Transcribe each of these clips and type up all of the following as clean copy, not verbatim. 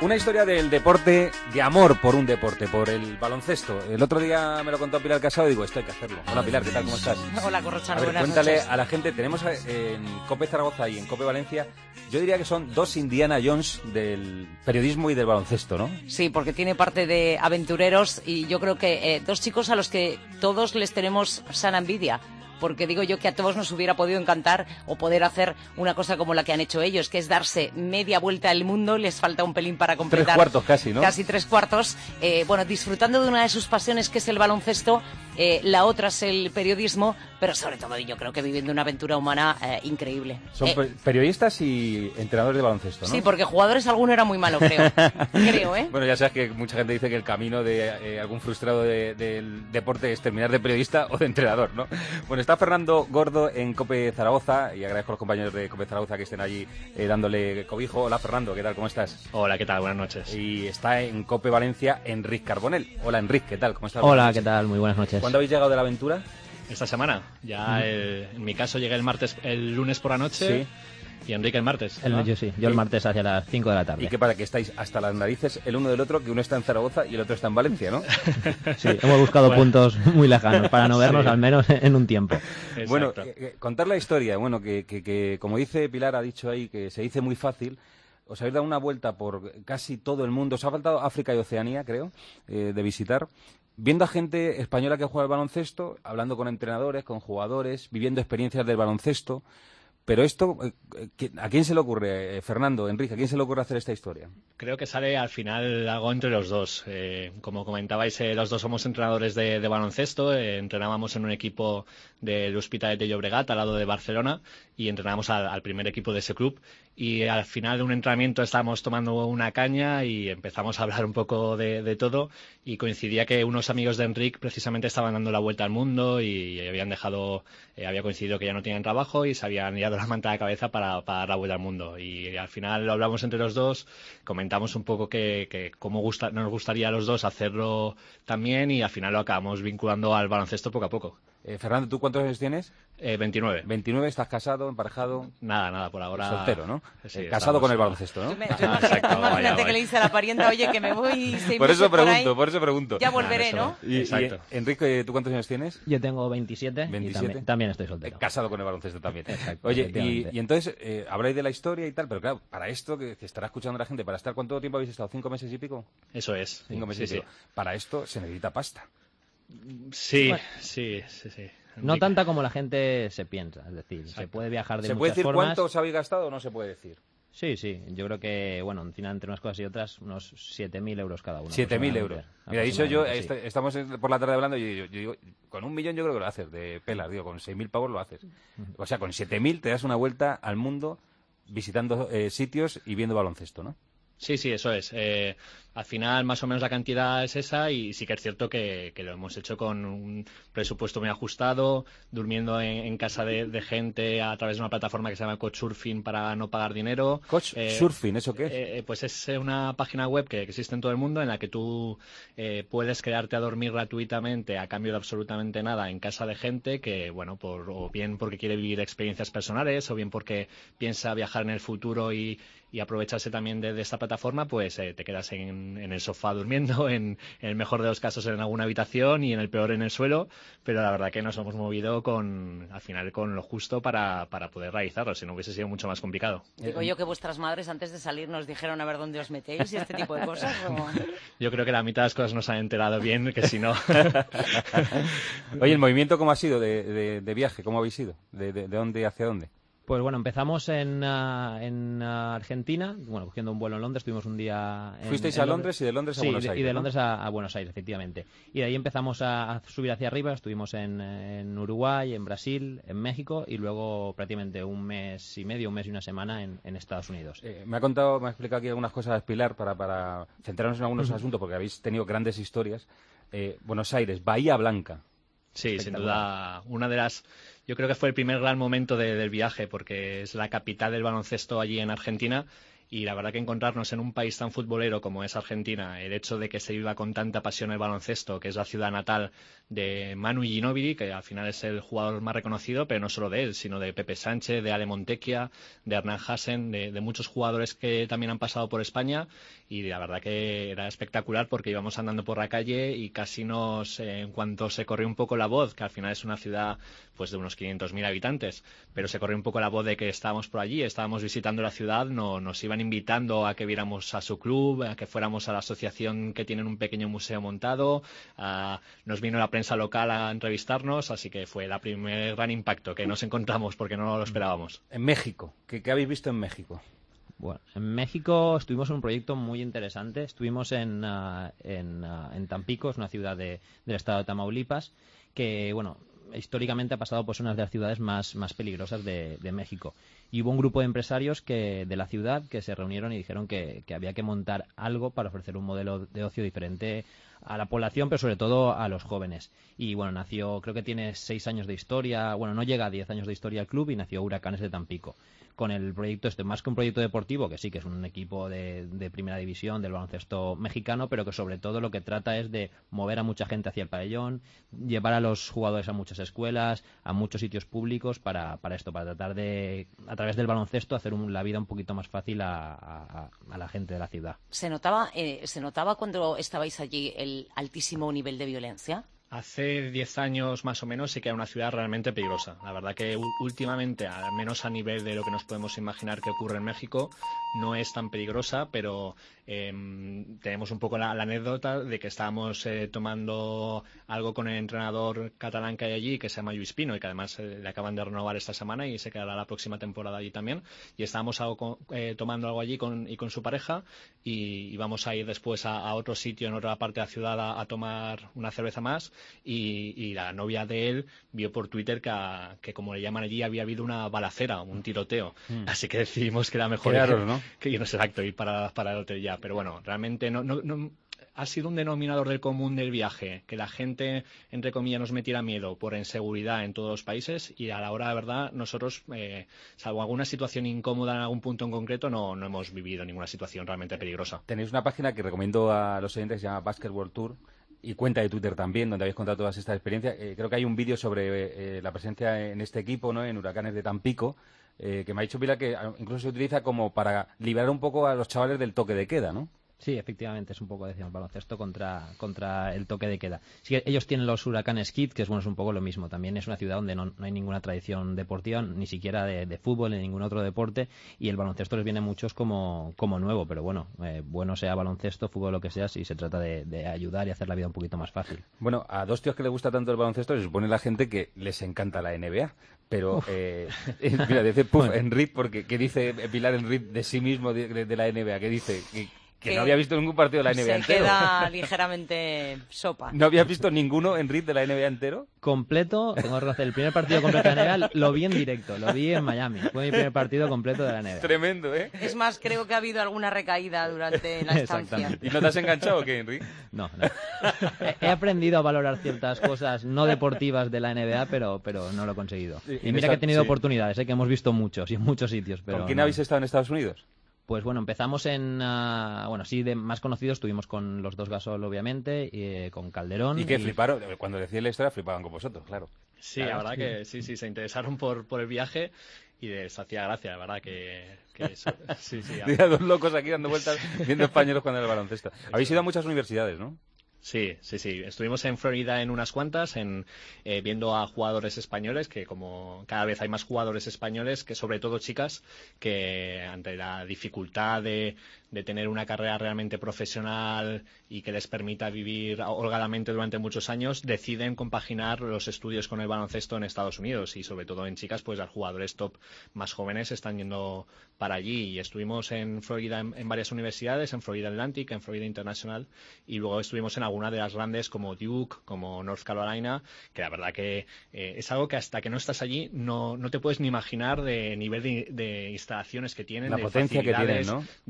Una historia del deporte, de amor por un deporte, por el baloncesto. El otro día me lo contó Pilar Casado y digo, esto hay que hacerlo. Hola Pilar, ¿qué tal? ¿Cómo estás? Hola Corrochano, a ver, buenas cuéntale noches. a la gente, tenemos en COPE Zaragoza y en COPE Valencia, yo diría que son dos Indiana Jones del periodismo y del baloncesto, ¿no? Sí, porque tiene parte de aventureros y yo creo que dos chicos a los que todos les tenemos sana envidia. Porque digo yo que a todos nos hubiera podido encantar o poder hacer una cosa como la que han hecho ellos, que es darse media vuelta al mundo, les falta un pelín para completar. 3/4 casi, ¿no? Casi 3/4. Bueno, disfrutando de una de sus pasiones, que es el baloncesto, la otra es el periodismo, pero sobre todo yo creo que viviendo una aventura humana increíble. Son periodistas y entrenadores de baloncesto, ¿no? Sí, porque jugadores alguno era muy malo, creo. Creo, ¿eh? Bueno, ya sabes que mucha gente dice que el camino de algún frustrado del deporte es terminar de periodista o de entrenador, ¿no? Bueno, está Fernando Gordo en COPE Zaragoza y agradezco a los compañeros de COPE Zaragoza que estén allí dándole cobijo. Hola Fernando, ¿qué tal? ¿Cómo estás? Hola, ¿qué tal? Buenas noches. Y está en COPE Valencia Enric Carbonell. Hola Enric, ¿qué tal? ¿Cómo estás? Hola, ¿qué tal? Muy buenas noches. ¿Cuándo habéis llegado de la aventura? Esta semana. Ya en mi caso llegué el lunes por la noche. Sí. Y Enrique el martes. Yo el martes hacia las 5 de la tarde. ¿Y qué pasa? Que estáis hasta las narices el uno del otro, que uno está en Zaragoza y el otro está en Valencia, ¿no? Sí, hemos buscado puntos muy lejanos para no vernos, Sí. al menos en un tiempo. Exacto. Bueno, contar la historia, bueno, que como dice Pilar, ha dicho ahí, que se dice muy fácil. Os habéis dado una vuelta por casi todo el mundo. Os ha faltado África y Oceanía, creo, de visitar. Viendo a gente española que juega al baloncesto, hablando con entrenadores, con jugadores, viviendo experiencias del baloncesto. Pero esto, ¿a quién se le ocurre, Fernando, Enrique, a quién se le ocurre hacer esta historia? Creo que sale al final algo entre los dos. Como comentabais, los dos somos entrenadores de baloncesto. Entrenábamos en un equipo del Hospitalet de Llobregat, al lado de Barcelona, y entrenábamos al primer equipo de ese club. Y al final de un entrenamiento estábamos tomando una caña y empezamos a hablar un poco de todo. Y coincidía que unos amigos de Enric precisamente estaban dando la vuelta al mundo y había coincidido que ya no tenían trabajo y se habían liado la manta a la cabeza para dar la vuelta al mundo. Y al final lo hablamos entre los dos, comentamos un poco que nos gustaría a los dos hacerlo también, y al final lo acabamos vinculando al baloncesto poco a poco. Fernando, ¿tú cuántos años tienes? 29. 29, ¿estás casado, emparejado? Nada, por ahora. Soltero, ¿no? Sí, casado estamos, con el baloncesto, ¿no? Imagínate que le dice a la parienta, oye, que me voy 6 Por eso meses por eso pregunto. Ya volveré, ¿no? Exacto. Enrique, ¿tú cuántos años tienes? Yo tengo 27, 27. Y también estoy soltero. Casado con el baloncesto también. Exacto, Oye, efectivamente. y entonces habláis de la historia y tal, pero claro, para esto que estará escuchando la gente, para estar, ¿cuánto tiempo habéis estado? ¿5 meses y pico? Eso es. 5 meses Sí, y pico. Para esto se necesita pasta. Sí. No tanta como la gente se piensa, es decir, se puede viajar de ¿Se muchas puede decir formas. cuánto os habéis gastado o no se puede decir? Sí, yo creo que, bueno, al final, entre unas cosas y otras, unos 7.000 euros cada uno. 7.000 euros. Mira, dicho yo, aproximadamente, sí. estamos por la tarde hablando y yo digo, con 1 millón yo creo que lo haces, de pelas, digo, con 6.000 pavos lo haces. O sea, con 7.000 te das una vuelta al mundo visitando sitios y viendo baloncesto, ¿no? Sí, eso es. Al final, más o menos la cantidad es esa, y sí que es cierto que lo hemos hecho con un presupuesto muy ajustado, durmiendo en casa de gente a través de una plataforma que se llama Couchsurfing para no pagar dinero. Couchsurfing, ¿eso qué es? Pues es una página web que existe en todo el mundo, en la que tú puedes quedarte a dormir gratuitamente a cambio de absolutamente nada en casa de gente que, bueno, o bien porque quiere vivir experiencias personales, o bien porque piensa viajar en el futuro y aprovecharse también de esta plataforma, pues te quedas en el sofá durmiendo, en el mejor de los casos en alguna habitación y en el peor en el suelo, pero la verdad que nos hemos movido al final con lo justo para poder realizarlo, si no hubiese sido mucho más complicado. Digo yo que vuestras madres antes de salir nos dijeron a ver dónde os metéis y este tipo de cosas. ¿O? Yo creo que la mitad de las cosas nos han enterado bien, que si no... Oye, ¿el movimiento cómo ha sido de viaje? ¿Cómo habéis ido? ¿De dónde hacia dónde? Pues bueno, empezamos en Argentina, bueno, cogiendo un vuelo en Londres, estuvimos un día... ¿Fuisteis a Londres y de Londres a Buenos Aires? Sí, y de ¿no? Londres a Buenos Aires, efectivamente. Y de ahí empezamos a subir hacia arriba, estuvimos en Uruguay, en Brasil, en México, y luego prácticamente un mes y una semana en Estados Unidos. Me ha explicado aquí algunas cosas Pilar para centrarnos en algunos asuntos, porque habéis tenido grandes historias. Buenos Aires, Bahía Blanca. Sí, sin duda, yo creo que fue el primer gran momento del viaje, porque es la capital del baloncesto allí en Argentina, y la verdad que encontrarnos en un país tan futbolero como es Argentina, el hecho de que se viva con tanta pasión el baloncesto, que es la ciudad natal de Manu Ginóbili, que al final es el jugador más reconocido, pero no solo de él, sino de Pepe Sánchez, de Ale Montequia, de Hernán Hasen, de muchos jugadores que también han pasado por España, y la verdad que era espectacular porque íbamos andando por la calle y casi en cuanto se corrió un poco la voz, que al final es una ciudad pues de unos 500.000 habitantes, pero se corrió un poco la voz de que estábamos por allí, estábamos visitando la ciudad, nos iban invitando a que viéramos a su club, a que fuéramos a la asociación que tienen un pequeño museo montado, nos vino la prensa local a entrevistarnos, así que fue el primer gran impacto que nos encontramos porque no lo esperábamos. En México, ¿qué habéis visto en México? Bueno, en México estuvimos en un proyecto muy interesante. Estuvimos en Tampico, es una ciudad del estado de Tamaulipas, que, bueno, históricamente ha pasado por una de las ciudades más peligrosas de México. Y hubo un grupo de empresarios de la ciudad que se reunieron y dijeron que había que montar algo para ofrecer un modelo de ocio diferente a la población, pero sobre todo a los jóvenes. Y bueno, nació, creo que tiene 6 años de historia, bueno, no llega a 10 años de historia el club, y nació Huracanes de Tampico. Con el proyecto más que un proyecto deportivo, que sí que es un equipo de primera división del baloncesto mexicano, pero que sobre todo lo que trata es de mover a mucha gente hacia el pabellón, llevar a los jugadores a muchas escuelas, a muchos sitios públicos para tratar de, a través del baloncesto, hacer la vida un poquito más fácil a la gente de la ciudad. ¿Se notaba cuando estabais allí el altísimo nivel de violencia? Hace 10 años más o menos sí que era una ciudad realmente peligrosa. La verdad que últimamente, al menos a nivel de lo que nos podemos imaginar que ocurre en México, no es tan peligrosa, pero tenemos un poco la anécdota de que estábamos tomando algo con el entrenador catalán que hay allí, que se llama Lluís Pino, y que además le acaban de renovar esta semana y se quedará la próxima temporada allí también. Y estábamos tomando algo allí con su pareja, y íbamos a ir después a otro sitio en otra parte de la ciudad a tomar una cerveza más, y la novia de él vio por Twitter que como le llaman allí, había habido una balacera, un tiroteo. Así que decidimos que era mejor que irnos exacto, ir para el hotel ya. Pero bueno, realmente no ha sido un denominador del común del viaje, que la gente, entre comillas, nos metiera miedo por inseguridad en todos los países, y a la hora de verdad nosotros, salvo alguna situación incómoda en algún punto en concreto, no hemos vivido ninguna situación realmente peligrosa. Tenéis una página que recomiendo a los oyentes que se llama Basketball Tour, y cuenta de Twitter también, donde habéis contado todas estas experiencias. Creo que hay un vídeo sobre la presencia en este equipo, ¿no?, en Huracanes de Tampico, que me ha dicho Pilar que incluso se utiliza como para liberar un poco a los chavales del toque de queda, ¿no? Sí, efectivamente, es un poco, decíamos, baloncesto contra el toque de queda. Sí, ellos tienen los Huracanes Kids, que es un poco lo mismo. También es una ciudad donde no hay ninguna tradición deportiva, ni siquiera de fútbol, ni ningún otro deporte, y el baloncesto les viene a muchos como nuevo, pero bueno, bueno sea baloncesto, fútbol, lo que sea, si se trata de ayudar y hacer la vida un poquito más fácil. Bueno, a dos tíos que les gusta tanto el baloncesto, se supone la gente que les encanta la NBA. Pero, mira, dice Enric, porque ¿qué dice Pilar Enric de sí mismo de la NBA? ¿Qué dice? Que no había visto ningún partido de la NBA entero. Se queda ligeramente sopa. ¿No habías visto ninguno, Enric, de la NBA entero? Completo, tengo que reconocer, el primer partido completo de la NBA lo vi en directo, lo vi en Miami. Fue mi primer partido completo de la NBA. Tremendo, ¿eh? Es más, creo que ha habido alguna recaída durante la estancia. ¿Y no te has enganchado o qué, Enric? No. He aprendido a valorar ciertas cosas no deportivas de la NBA, pero no lo he conseguido. Y mira que he tenido oportunidades, que hemos visto muchos y en muchos sitios. Pero ¿con quién habéis estado en Estados Unidos? Pues bueno, empezamos de más conocidos estuvimos con los dos Gasol, obviamente, y con Calderón. Y que fliparon, cuando decía la historia, flipaban con vosotros, claro. Sí, claro, la verdad que sí, se interesaron por el viaje y les hacía gracia, la verdad que eso. Sí. Había dos locos aquí dando vueltas viendo españoles cuando era el baloncesto. Habéis ido a muchas universidades, ¿no? Sí. Estuvimos en Florida en unas cuantas, viendo a jugadores españoles, que como cada vez hay más jugadores españoles, que sobre todo chicas, que ante la dificultad de tener una carrera realmente profesional y que les permita vivir holgadamente durante muchos años, deciden compaginar los estudios con el baloncesto en Estados Unidos, y sobre todo en chicas, pues los jugadores top más jóvenes están yendo para allí. Y estuvimos en Florida en varias universidades, en Florida Atlantic, en Florida International, y luego estuvimos en alguna de las grandes como Duke, como North Carolina, que la verdad que es algo que hasta que no estás allí no te puedes ni imaginar de nivel de instalaciones que tienen, la de potencia que tienen, ¿no?, de entrenadores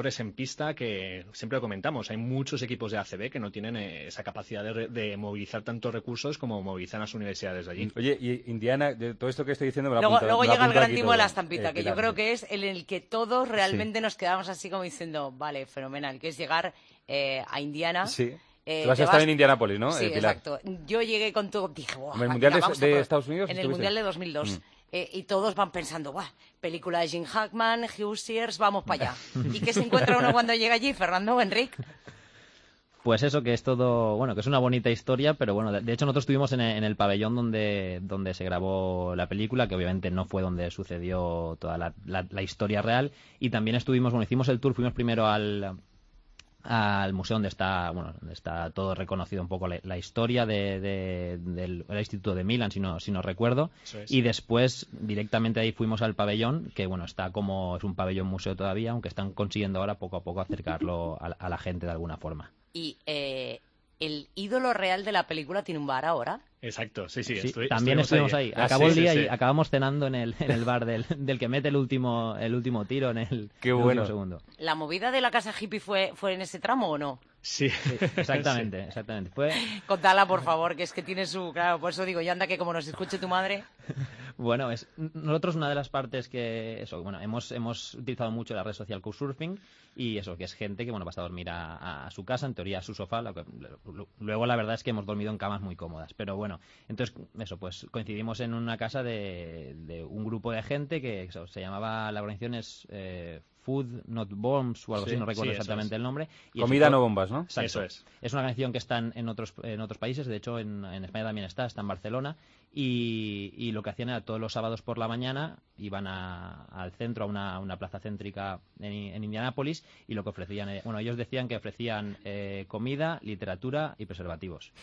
jugadores en pista que, siempre lo comentamos, hay muchos equipos de ACB que no tienen esa capacidad de movilizar tantos recursos como movilizan las universidades de allí. Oye, y Indiana, de todo esto que estoy diciendo me lo Luego llega el gran timo de la estampita, que Pilar, yo creo que es en el que todos realmente nos quedamos así como diciendo, vale, fenomenal, que es llegar a Indiana. Sí. Tú has estado en Indianápolis, ¿no? Sí, Pilar. exacto. Yo llegué con todo, dije, ¡buah! ¿En el Mundial de Estados Unidos? En el Mundial de 2002. Y todos van pensando, ¡buah! Película de Jim Hackman, Hugh Sears, vamos para allá. ¿Y qué se encuentra uno cuando llega allí, Fernando, Enric? Pues eso, que es todo, bueno, que es una bonita historia, pero bueno, de hecho nosotros estuvimos en el pabellón donde se grabó la película, que obviamente no fue donde sucedió toda la historia real, y también estuvimos, bueno, hicimos el tour, fuimos primero al museo donde está todo reconocido un poco la historia del Instituto de Milán, si no recuerdo. Eso es. Y después directamente ahí fuimos al pabellón, que bueno, es un pabellón museo todavía, aunque están consiguiendo ahora poco a poco acercarlo a la gente de alguna forma. Y el ídolo real de la película tiene un bar ahora. Exacto, sí, también estuvimos ahí. Ah, Acabó el día sí. y acabamos cenando en el bar del que mete el último tiro en el último segundo. ¿La movida de la casa hippie fue en ese tramo o no? Sí. Exactamente. Contala, por favor, que es que tiene su... Claro, por eso digo, ya anda que como nos escuche tu madre... Bueno, nosotros una de las partes hemos utilizado mucho la red social Couchsurfing, y eso, que es gente que vas a dormir a su casa, en teoría a su sofá. Luego la verdad es que hemos dormido en camas muy cómodas, pero bueno, entonces eso, pues coincidimos en una casa de un grupo de gente que se llamaba, la organización es Food Not Bombs o algo así, no recuerdo exactamente el nombre. Y Comida no bombas, ¿no? Exacto. Eso es. Es una organización que está en otros países, de hecho en España también está en Barcelona, y lo que hacían era todos los sábados por la mañana iban al centro, a una plaza céntrica en Indianápolis, y lo que ofrecían, ellos decían que ofrecían comida, literatura y preservativos.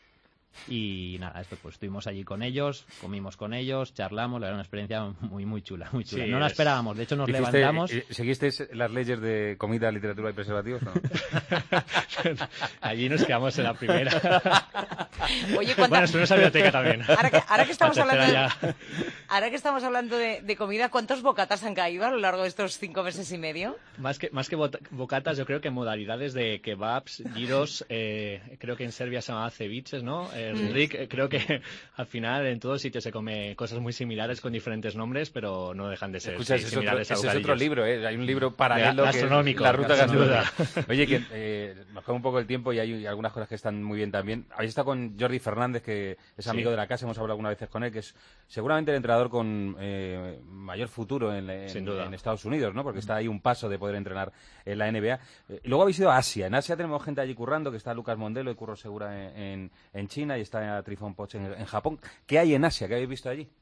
Y nada, pues estuvimos allí con ellos, comimos con ellos, charlamos, la verdad, una experiencia muy, muy chula, muy chula. Sí, no la esperábamos, de hecho nos levantamos... ¿Seguisteis las leyes de comida, literatura y preservativos? No. Allí nos quedamos en la primera. Oye, bueno, estuvimos en la biblioteca también. Ahora que estamos hablando de comida, ¿cuántos bocatas han caído a lo largo de estos 5 meses y medio? Más que bocatas, yo creo que modalidades de kebabs, gyros, creo que en Serbia se llamaba ceviches, ¿no? Rick, creo que al final en todos sitios se come cosas muy similares con diferentes nombres, pero no dejan de ser similares a ese es otro libro, ¿eh? Hay un libro paralelo gastronómico, que es La Ruta Gastronómica. Sin duda. Oye, que nos queda un poco el tiempo y hay algunas cosas que están muy bien también. Habéis estado con Jordi Fernández, que es amigo de la casa, hemos hablado algunas veces con él, que es seguramente el entrenador con mayor futuro en Estados Unidos, ¿no? Porque está ahí un paso de poder entrenar en la NBA. Luego habéis ido a Asia. En Asia tenemos gente allí currando, que está Lucas Mondelo y Curro Segura en China, y está Trifon Poch en Japón. ¿Qué hay en Asia? ¿Qué habéis visto allí?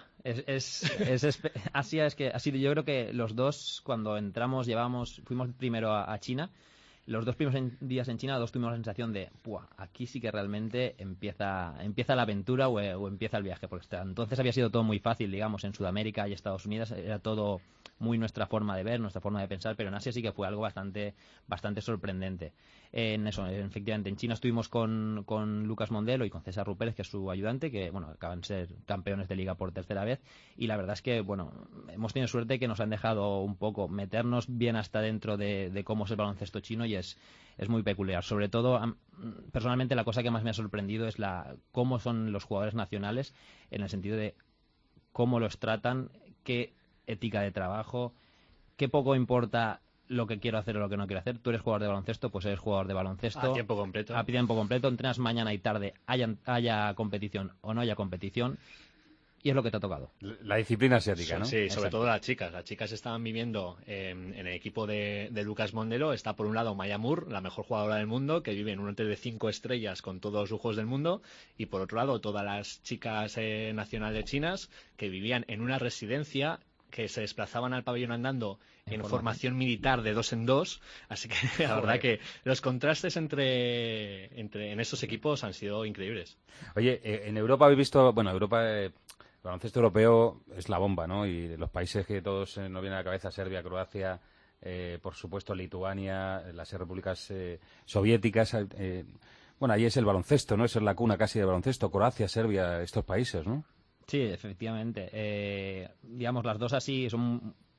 Asia es que así, yo creo que los dos, cuando entramos, fuimos primero a China. Los dos primeros días en China, tuvimos la sensación de, aquí sí que realmente empieza la aventura o empieza el viaje, porque hasta entonces había sido todo muy fácil, digamos, en Sudamérica y Estados Unidos era todo muy nuestra forma de ver, nuestra forma de pensar, pero en Asia sí que fue algo bastante sorprendente. Efectivamente, en China estuvimos con Lucas Mondelo y con César Rupérez, que es su ayudante, que acaban de ser campeones de liga por tercera vez, y la verdad es que hemos tenido suerte que nos han dejado un poco meternos bien hasta dentro de cómo es el baloncesto chino, y es muy peculiar. Sobre todo, personalmente, la cosa que más me ha sorprendido es cómo son los jugadores nacionales, en el sentido de cómo los tratan, qué ética de trabajo, qué poco importa lo que quiero hacer o lo que no quiero hacer. Tú eres jugador de baloncesto, pues eres jugador de baloncesto. A tiempo completo. A tiempo completo, entrenas mañana y tarde, haya competición o no haya competición, y es lo que te ha tocado. La disciplina asiática, ¿no? Sí, sobre todo las chicas. Las chicas estaban viviendo en el equipo de Lucas Mondelo. Está por un lado Maya Moore, la mejor jugadora del mundo, que vive en un hotel de 5 estrellas con todos los lujos del mundo. Y por otro lado, todas las chicas nacionales chinas que vivían en una residencia, que se desplazaban al pabellón andando en formación militar de 2 en 2. Así que la verdad que los contrastes en esos equipos han sido increíbles. Oye, en Europa habéis visto, Europa, el baloncesto europeo es la bomba, ¿no? Y los países que todos nos vienen a la cabeza, Serbia, Croacia, por supuesto Lituania, las repúblicas soviéticas, allí es el baloncesto, ¿no? Eso es la cuna casi del baloncesto, Croacia, Serbia, estos países, ¿no? Sí, efectivamente. Digamos, las dos así son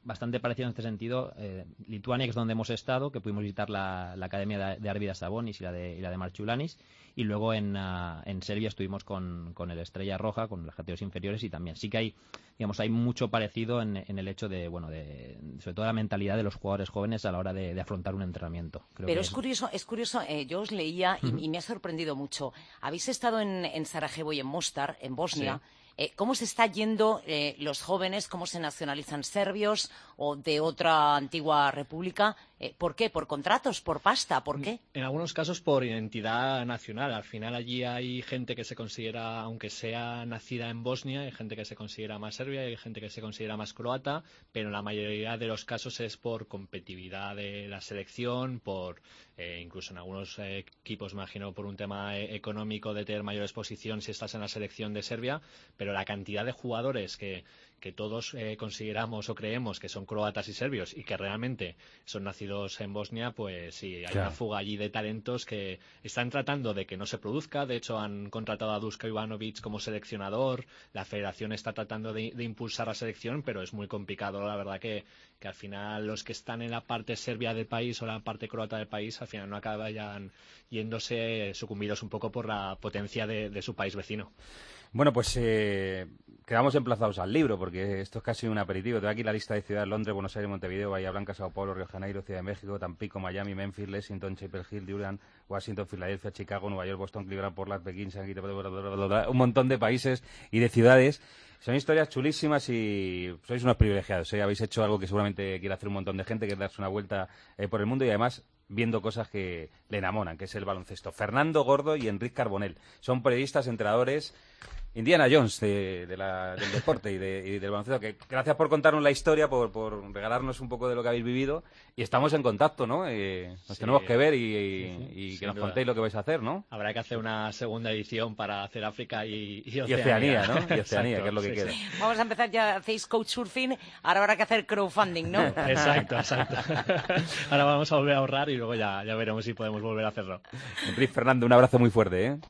bastante parecido en este sentido. Lituania, que es donde hemos estado, que pudimos visitar la Academia de Arvidas Sabonis y la de Marciulionis, y luego en Serbia estuvimos con el Estrella Roja, con las categorías inferiores, y también sí que hay mucho parecido en el hecho de sobre todo la mentalidad de los jugadores jóvenes a la hora de afrontar un entrenamiento. Pero es curioso, yo os leía y me ha sorprendido mucho. Habéis estado en Sarajevo y en Mostar, en Bosnia. Sí. ¿Cómo se está yendo los jóvenes? ¿Cómo se nacionalizan serbios o de otra antigua república? ¿Por qué? ¿Por contratos? ¿Por pasta? ¿Por qué? En algunos casos por identidad nacional. Al final allí hay gente que se considera, aunque sea nacida en Bosnia, hay gente que se considera más serbia, hay gente que se considera más croata, pero en la mayoría de los casos es por competitividad de la selección, por incluso en algunos equipos, imagino, por un tema económico de tener mayor exposición si estás en la selección de Serbia, pero la cantidad de jugadores que todos consideramos o creemos que son croatas y serbios y que realmente son nacidos en Bosnia, pues sí, hay una fuga allí de talentos que están tratando de que no se produzca. De hecho, han contratado a Duško Ivanović como seleccionador. La federación está tratando de impulsar la selección, pero es muy complicado. La verdad que al final los que están en la parte serbia del país o la parte croata del país, al final no acaban yéndose sucumbidos un poco por la potencia de su país vecino. Bueno, pues quedamos emplazados al libro, porque esto es casi un aperitivo. Tengo aquí la lista de ciudades: Londres, Buenos Aires, Montevideo, Bahía Blanca, Sao Paulo, Río de Janeiro, Ciudad de México, Tampico, Miami, Memphis, Lexington, Chapel Hill, Durham, Washington, Filadelfia, Chicago, Nueva York, Boston, Cleveland, Portland, Pekín, Shanghái, un montón de países y de ciudades. Son historias chulísimas y sois unos privilegiados, ¿eh? Habéis hecho algo que seguramente quiere hacer un montón de gente, que es darse una vuelta por el mundo y además viendo cosas que le enamoran, que es el baloncesto. Fernando Gordo y Enric Carbonell son periodistas, entrenadores, Indiana Jones del deporte y del baloncesto. Que gracias por contarnos la historia, por regalarnos un poco de lo que habéis vivido, y estamos en contacto, ¿no? Nos tenemos que ver y que nos contéis lo que vais a hacer, ¿no? Habrá que hacer una segunda edición para hacer África y Oceanía, ¿no? Y Oceanía, exacto, que es lo que queda. Sí. Vamos a empezar, ya hacéis couchsurfing, ahora habrá que hacer crowdfunding, ¿no? Exacto. Ahora vamos a volver a ahorrar y luego ya veremos si podemos volver a hacerlo. Enric, Fernando, un abrazo muy fuerte, ¿eh?